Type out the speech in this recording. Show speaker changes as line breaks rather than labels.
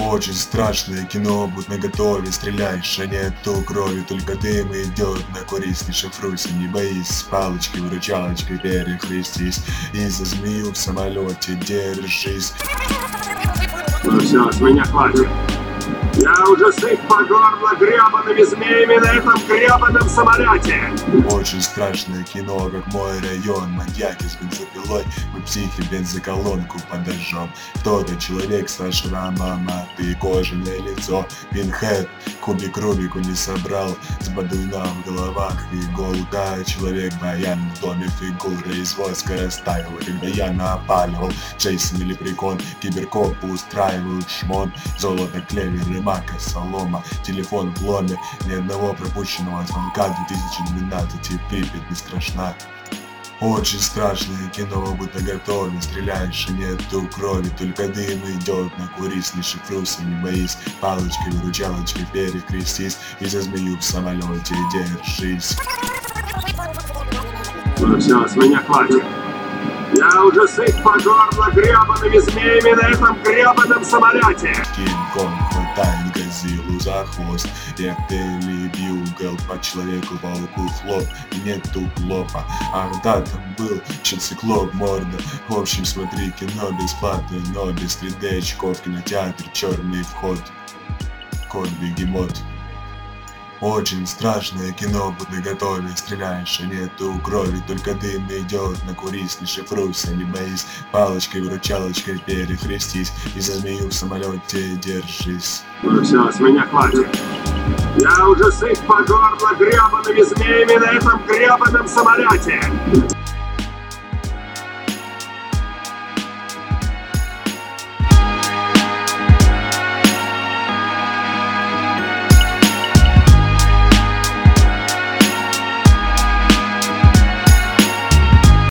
Очень страшное кино, будь наготове, стреляешь, а нету крови, только дым идет на курись, не шифруйся, не боись, с палочкой, выручалочкой перехрестись, и за змею в самолете держись.
Ну все, с меня хватит. Я уже сыт по горло гребаными змеями на этом гребаном самолете.
Очень страшное кино, как мой район, маньяки с бензопилой, мы психи бензоколонку подожжем. Кто-то человек со шрамом, а ты кожаное лицо, пинхед, кубик Рубику не собрал, с бадуна в головах иголка, человек баян в доме фигура из воска растаяла, когда я напаливал. Джейсон или Прикон, киберкопы устраивают шмон, золото, клевер и мака, солома, телефон в ломе, ни одного пропущенного звонка, 2012, и Припять не страшна. Очень страшное кино, будь наготове, стреляешь, и нету крови, только дым идет на курись, не шифруйся, не боись, палочкой, выручалочкой перекрестись, и за змею в самолете держись.
Ну все, с меня хватит. Я уже сыт по горло гребаными змеями на этом гребаном самолете.
Кинг-Конг хватает Годзиллу за хвост, я перебил по человеку-пауку хлоп, и нету хлопа. Ах да, там был циклоп морда. В общем, смотри кино бесплатно, но без 3D очков, кинотеатр, черный вход, кот бегемот. Очень страшное кино, будь наготове, стреляешь, а нету крови, только дым идет на курись, не шифруйся, не боись, палочкой, выручалочкой перехрестись, и за змею в самолете держись.
Ну все, с меня хватит. Я уже сыт по горло гребаными змеями на этом гребаном самолете.